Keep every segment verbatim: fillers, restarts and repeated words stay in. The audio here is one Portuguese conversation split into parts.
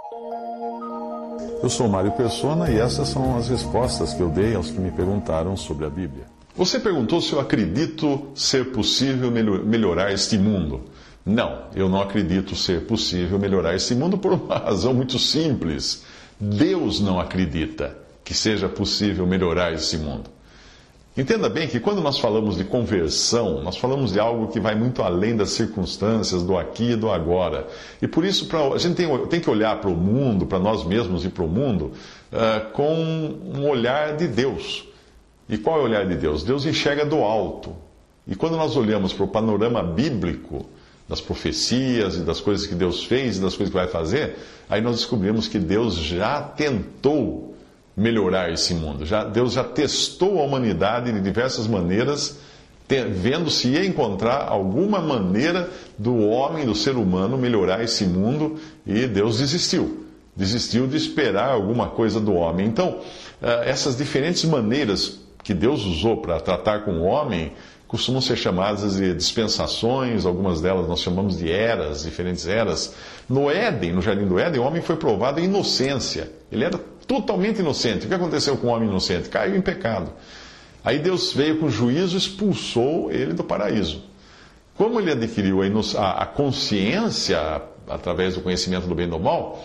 Eu sou Mário Persona e essas são as respostas que eu dei aos que me perguntaram sobre a Bíblia. Você perguntou se eu acredito ser possível melhorar este mundo. Não, eu não acredito ser possível melhorar este mundo por uma razão muito simples. Deus não acredita que seja possível melhorar esse mundo. Entenda bem que quando nós falamos de conversão, nós falamos de algo que vai muito além das circunstâncias do aqui e do agora. E por isso pra, a gente tem, tem que olhar para o mundo, para nós mesmos e para o mundo, uh, com um olhar de Deus. E qual é o olhar de Deus? Deus enxerga do alto. E quando nós olhamos para o panorama bíblico, das profecias e das coisas que Deus fez e das coisas que vai fazer, aí nós descobrimos que Deus já tentou melhorar esse mundo. Já, Deus já testou a humanidade de diversas maneiras, te, vendo se ia encontrar alguma maneira do homem, do ser humano, melhorar esse mundo, e Deus desistiu. Desistiu de esperar alguma coisa do homem. Então, essas diferentes maneiras que Deus usou para tratar com o homem costumam ser chamadas de dispensações, algumas delas nós chamamos de eras, diferentes eras. No Éden, no Jardim do Éden, o homem foi provado em inocência. Ele era totalmente inocente. O que aconteceu com o homem inocente? Caiu em pecado. Aí Deus veio com juízo e expulsou ele do paraíso. Como ele adquiriu a, a consciência, através do conhecimento do bem e do mal,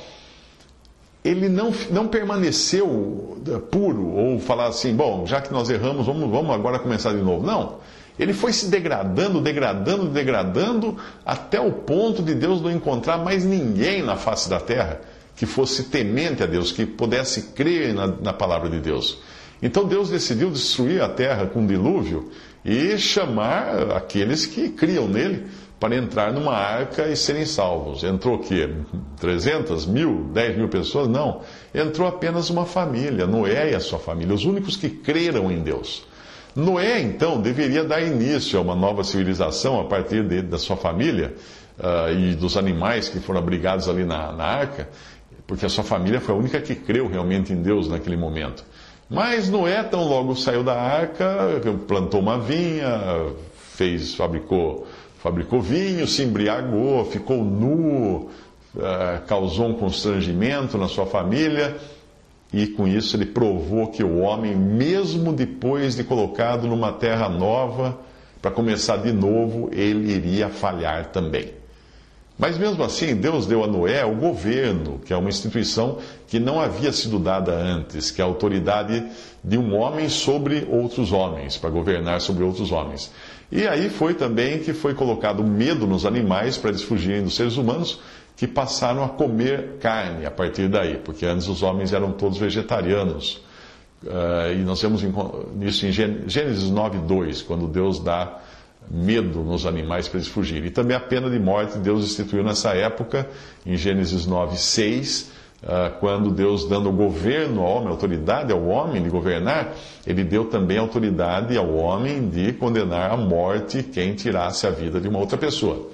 ele não, não permaneceu puro, ou falar assim, bom, já que nós erramos, vamos, vamos agora começar de novo. Não. Ele foi se degradando, degradando, degradando, até o ponto de Deus não encontrar mais ninguém na face da terra que fosse temente a Deus, que pudesse crer na, na palavra de Deus. Então Deus decidiu destruir a terra com um dilúvio e chamar aqueles que criam nele para entrar numa arca e serem salvos. Entrou o quê? trezentas, mil, dez mil pessoas? Não. Entrou apenas uma família, Noé e a sua família, os únicos que creram em Deus. Noé, então, deveria dar início a uma nova civilização a partir de, da sua família uh, e dos animais que foram abrigados ali na, na arca, porque a sua família foi a única que creu realmente em Deus naquele momento. Mas Noé, tão logo saiu da arca, plantou uma vinha, fez, fabricou, fabricou vinho, se embriagou, ficou nu, uh, causou um constrangimento na sua família. E com isso ele provou que o homem, mesmo depois de colocado numa terra nova, para começar de novo, ele iria falhar também. Mas mesmo assim, Deus deu a Noé o governo, que é uma instituição que não havia sido dada antes, que é a autoridade de um homem sobre outros homens, para governar sobre outros homens. E aí foi também que foi colocado medo nos animais para eles fugirem dos seres humanos, que passaram a comer carne a partir daí, porque antes os homens eram todos vegetarianos. Uh, e nós vemos isso em Gênesis nove, dois, quando Deus dá medo nos animais para eles fugirem. E também a pena de morte Deus instituiu nessa época, em Gênesis nove, seis, uh, quando Deus, dando o governo ao homem, autoridade ao homem de governar, ele deu também autoridade ao homem de condenar à morte quem tirasse a vida de uma outra pessoa.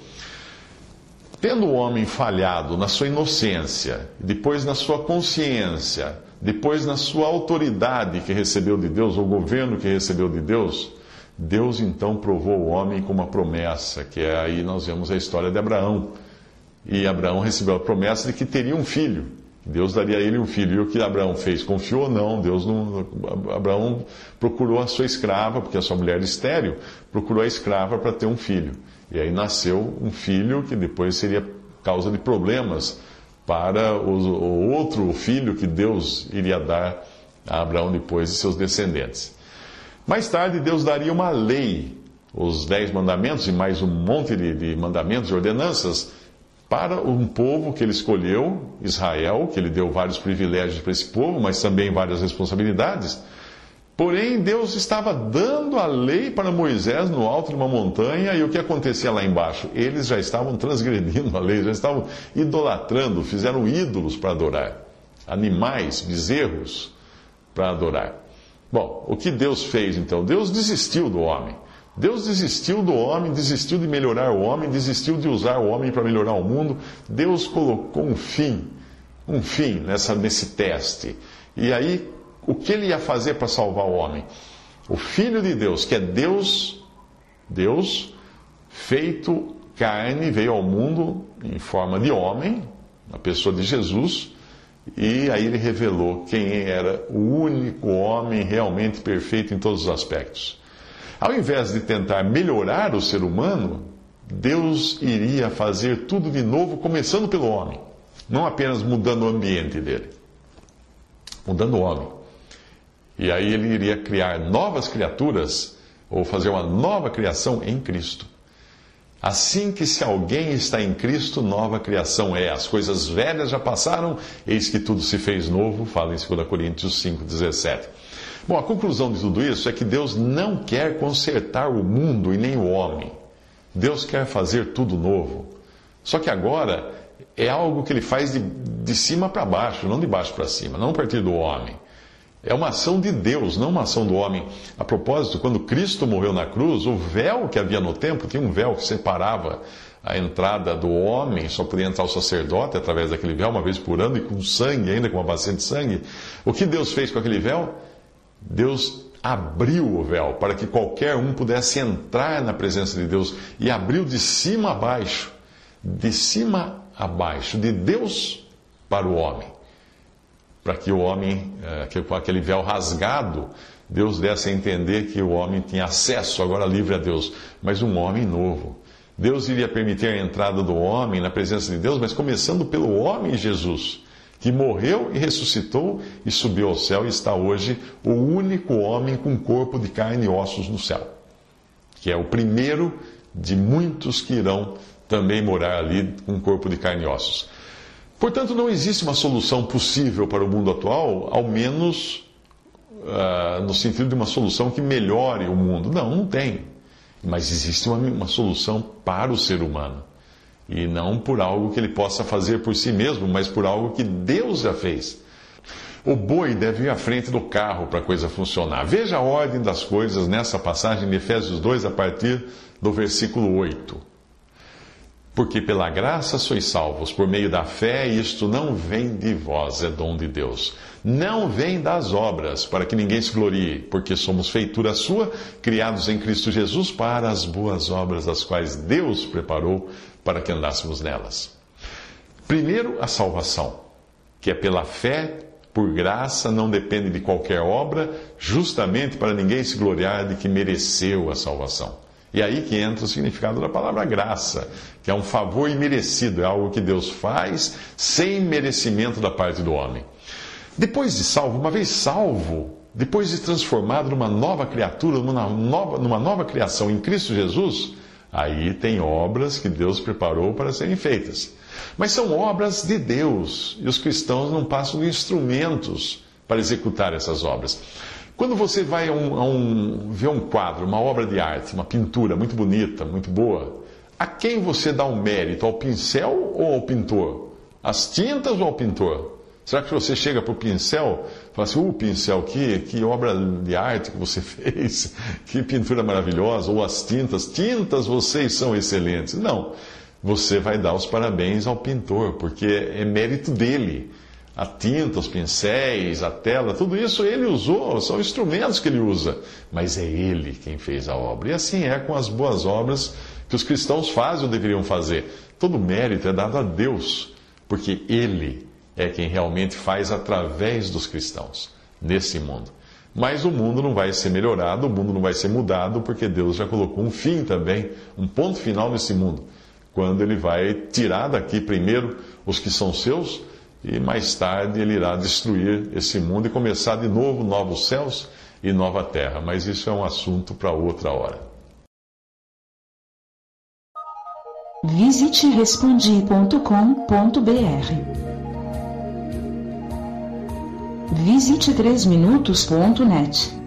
Tendo o homem falhado na sua inocência, depois na sua consciência, depois na sua autoridade que recebeu de Deus, ou governo que recebeu de Deus, Deus então provou o homem com uma promessa, que é aí nós vemos a história de Abraão. E Abraão recebeu a promessa de que teria um filho. Deus daria a ele um filho. E o que Abraão fez? Confiou ou não? Deus não. Abraão procurou a sua escrava, porque a sua mulher era estéril, procurou a escrava para ter um filho. E aí nasceu um filho que depois seria causa de problemas para o outro filho que Deus iria dar a Abraão depois de seus descendentes. Mais tarde, Deus daria uma lei, os dez mandamentos e mais um monte de, de mandamentos e ordenanças para um povo que ele escolheu, Israel, que ele deu vários privilégios para esse povo, mas também várias responsabilidades. Porém, Deus estava dando a lei para Moisés no alto de uma montanha, e o que acontecia lá embaixo? Eles já estavam transgredindo a lei, já estavam idolatrando, fizeram ídolos para adorar, animais, bezerros para adorar. Bom, o que Deus fez então? Deus desistiu do homem. Deus desistiu do homem, desistiu de melhorar o homem, desistiu de usar o homem para melhorar o mundo. Deus colocou um fim, um fim nessa, nesse teste. E aí, o que ele ia fazer para salvar o homem? O Filho de Deus, que é Deus, Deus feito carne, veio ao mundo em forma de homem, na pessoa de Jesus, E aí ele revelou quem era o único homem realmente perfeito em todos os aspectos. Ao invés de tentar melhorar o ser humano, Deus iria fazer tudo de novo, começando pelo homem. Não apenas mudando o ambiente dele, mudando o homem. E aí ele iria criar novas criaturas, ou fazer uma nova criação em Cristo. Assim que se alguém está em Cristo, nova criação é. As coisas velhas já passaram, eis que tudo se fez novo, fala em dois Coríntios cinco, dezessete. Bom, a conclusão de tudo isso é que Deus não quer consertar o mundo e nem o homem. Deus quer fazer tudo novo. Só que agora é algo que ele faz de, de cima para baixo, não de baixo para cima, não a partir do homem. É uma ação de Deus, não uma ação do homem. A propósito, quando Cristo morreu na cruz, o véu que havia no templo, tinha um véu que separava a entrada do homem, só podia entrar o sacerdote através daquele véu, uma vez por ano, e com sangue, ainda com uma bacia de sangue. O que Deus fez com aquele véu? Deus abriu o véu para que qualquer um pudesse entrar na presença de Deus, e abriu de cima a baixo, de cima a baixo, de Deus para o homem, para que o homem, com aquele véu rasgado, Deus desse a entender que o homem tinha acesso agora livre a Deus, mas um homem novo. Deus iria permitir a entrada do homem na presença de Deus, mas começando pelo homem Jesus, que morreu e ressuscitou e subiu ao céu e está hoje o único homem com corpo de carne e ossos no céu, que é o primeiro de muitos que irão também morar ali com corpo de carne e ossos. Portanto, não existe uma solução possível para o mundo atual, ao menos uh, no sentido de uma solução que melhore o mundo. Não, não tem. Mas existe uma, uma solução para o ser humano. E não por algo que ele possa fazer por si mesmo, mas por algo que Deus já fez. O boi deve ir à frente do carro para a coisa funcionar. Veja a ordem das coisas nessa passagem de Efésios dois, a partir do versículo oito. Porque pela graça sois salvos, por meio da fé, e isto não vem de vós, é dom de Deus. Não vem das obras, para que ninguém se glorie, porque somos feitura sua, criados em Cristo Jesus para as boas obras, as quais Deus preparou para que andássemos nelas. Primeiro, a salvação, que é pela fé, por graça, não depende de qualquer obra, justamente para ninguém se gloriar de que mereceu a salvação. E aí que entra o significado da palavra graça, que é um favor imerecido, é algo que Deus faz sem merecimento da parte do homem. Depois de salvo, uma vez salvo, depois de transformado numa nova criatura, numa nova, numa nova criação em Cristo Jesus, aí tem obras que Deus preparou para serem feitas. Mas são obras de Deus, e os cristãos não passam de instrumentos para executar essas obras. Quando você vai a um, a um, ver um quadro, uma obra de arte, uma pintura muito bonita, muito boa, a quem você dá o mérito? Ao pincel ou ao pintor? Às tintas ou ao pintor? Será que você chega para o pincel e fala assim, uh, pincel, que, que obra de arte que você fez, que pintura maravilhosa, ou as tintas, tintas, vocês são excelentes. Não, você vai dar os parabéns ao pintor, porque é mérito dele. A tinta, os pincéis, a tela, tudo isso ele usou, são instrumentos que ele usa, mas é ele quem fez a obra. E assim é com as boas obras que os cristãos fazem ou deveriam fazer. Todo mérito é dado a Deus, porque ele é quem realmente faz através dos cristãos nesse mundo. Mas o mundo não vai ser melhorado, o mundo não vai ser mudado, porque Deus já colocou um fim também, um ponto final nesse mundo, quando ele vai tirar daqui primeiro os que são seus, e mais tarde ele irá destruir esse mundo e começar de novo novos céus e nova terra. Mas isso é um assunto para outra hora. Visite respondi ponto com ponto br. Visite três minutos ponto net.